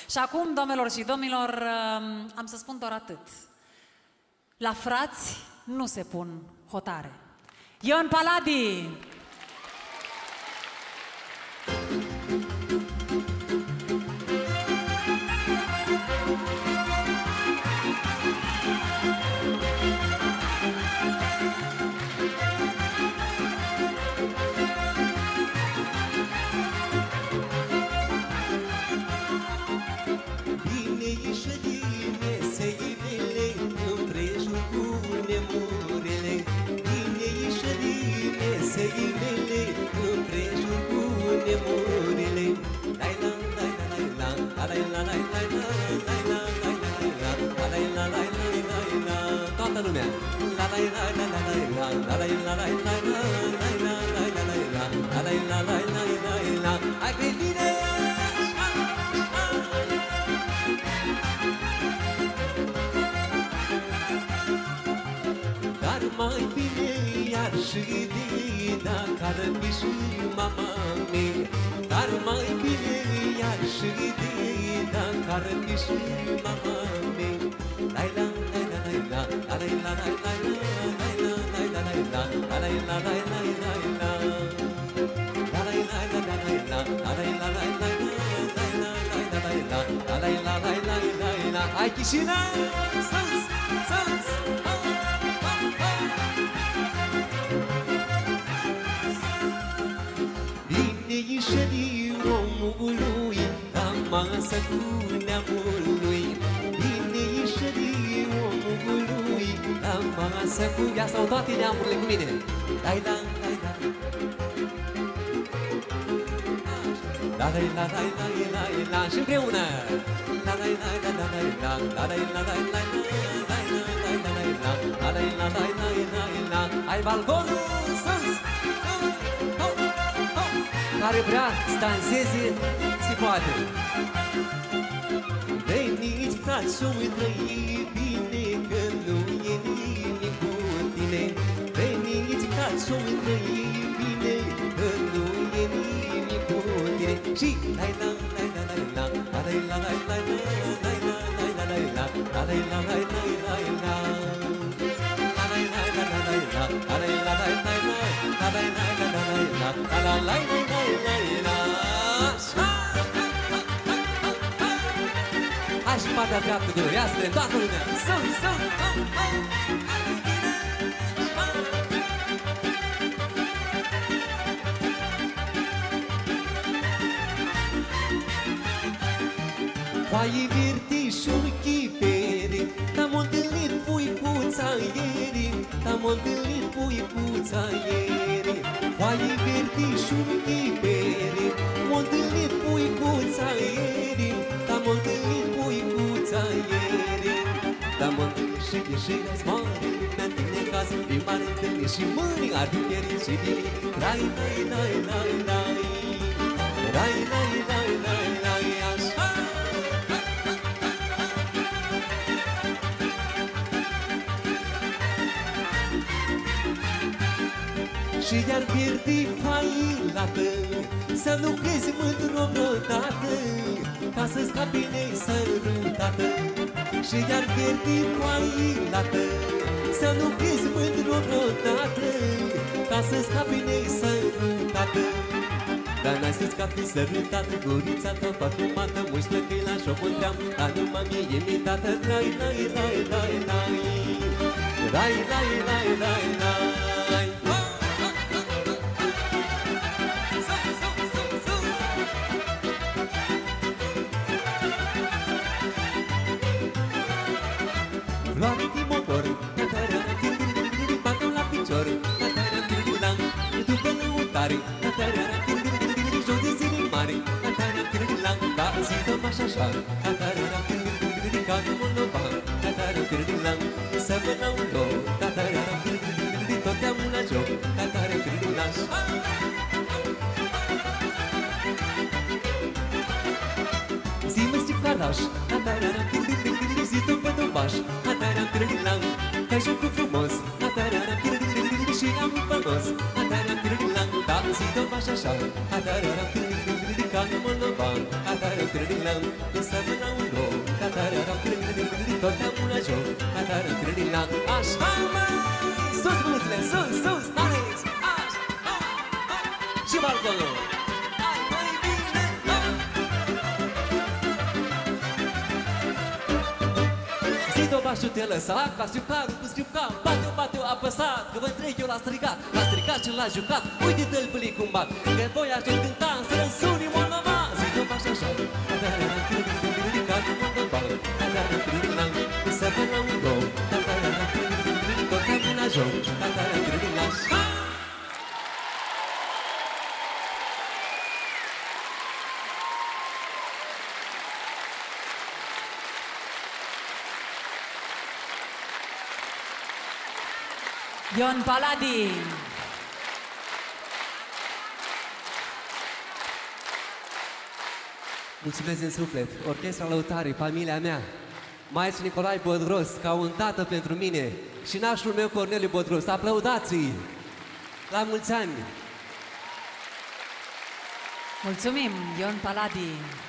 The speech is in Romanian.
Și acum, doamnelor și domnilor, am să spun doar atât. La frați nu se pun hotare. Ion Paladi! Toată lumea. Hai pe bine! Dar mai bine iar și de dacă ar fi și mama mea. Dar mai bine iar și de dacă ar fi și mama mea. Lai la lai la lai la lai la lai la lai la lai la lai la lai la lai la lai la lai la lai la lai la lai la lai la lai la lai la. Hai Chișinău! Sans! Sans! Bine-i omului la masă cu neamului. Bine-i omului la masă cu... Ia sau toate neamurile cu mine. Dai, da, dai, da. La, dai, la, dai, la, la, la. Și împreună. La, dai, la, la, la, la, la, dai, la, dai, la, la, la, la, dai, la, dai, la, la. Hai balconul sus! Care vrea să danseze, se poate. Veniți, frați, și-o-mi trăi bine, că nu e nimic cu tine. Veniți, frați, și-o-mi trăi bine, că nu e nimic cu tine. Și lai la lai la lai la lai la lai la lai la lai la lai la lai la lai la lai la lai la lai la lai la lai la lai la lai la lai la. Hai și partea dreaptă de noi, strâng toată lumea. Sunt, sunt. Foaie verde și un chipere, t-am întâlnit puicuța ieri, t-am întâlnit puicuța ieri. Foaie verde și un chipere, m-am întâlnit puicuța ieri, t-am întâlnit puicuța ieri. T-am întâlnit și ieșirea-s mare, mi-am întâlnit ca să fim mare întâlnit și mâini ar fi pierit și bine. Rai, rai, rai, rai, rai, rai, rai, rai, rai, rai, așa. Și iar pierde failată, să nu crezi mândru vreodată, ca să scapi nesărutată. Și iar pierde failată, să nu crezi mândru vreodată, ca să scapi nesărutată. Dar n-ai să scapi sărutată, gurița ta parfumată, muști plăcăi la șoc întream, dar numai mie e mitată. Rai, rai, rai, rai, rai, rai, rai, rai, rai, rai. Floare din motor, bată-o la picior, după lăutare, jos de zile mari, ca zi-dăm așa-așa, ca de monopan, să vă la un loc, totdeauna joc, zi-mă Steve Karaș, zi-tu pe dobaș, că jocul frumos, și am un fanos, da, zi-dăm așa-așa, Can Moldova, Catara Tridilam, Isabela Uno, Catara Tridilam, totdeauna joc, Catara Tridilam, așa mai sus, mâinile, sus, sus, aleți, așa, și balconul. Hai mai bine, Zi-o bașul te lăsa, ca știucarul cu știucar, bate-o, bate-o, apăsat, că vă întreg eu l-a strigat, l-a strigat și l-a jucat, uite-te-l pâlii cum bat, că voi aș cânta, să răsuni Moldova. Zi-o bașul așa, Ion Paladi. Mulțumesc din suflet, Orchestra Lăutarii, familia mea, maestru Nicolae Bodros, ca un tată pentru mine, și nașul meu Corneliu Bodros, aplaudați-i! La mulți ani! Mulțumim, Ion Paladi.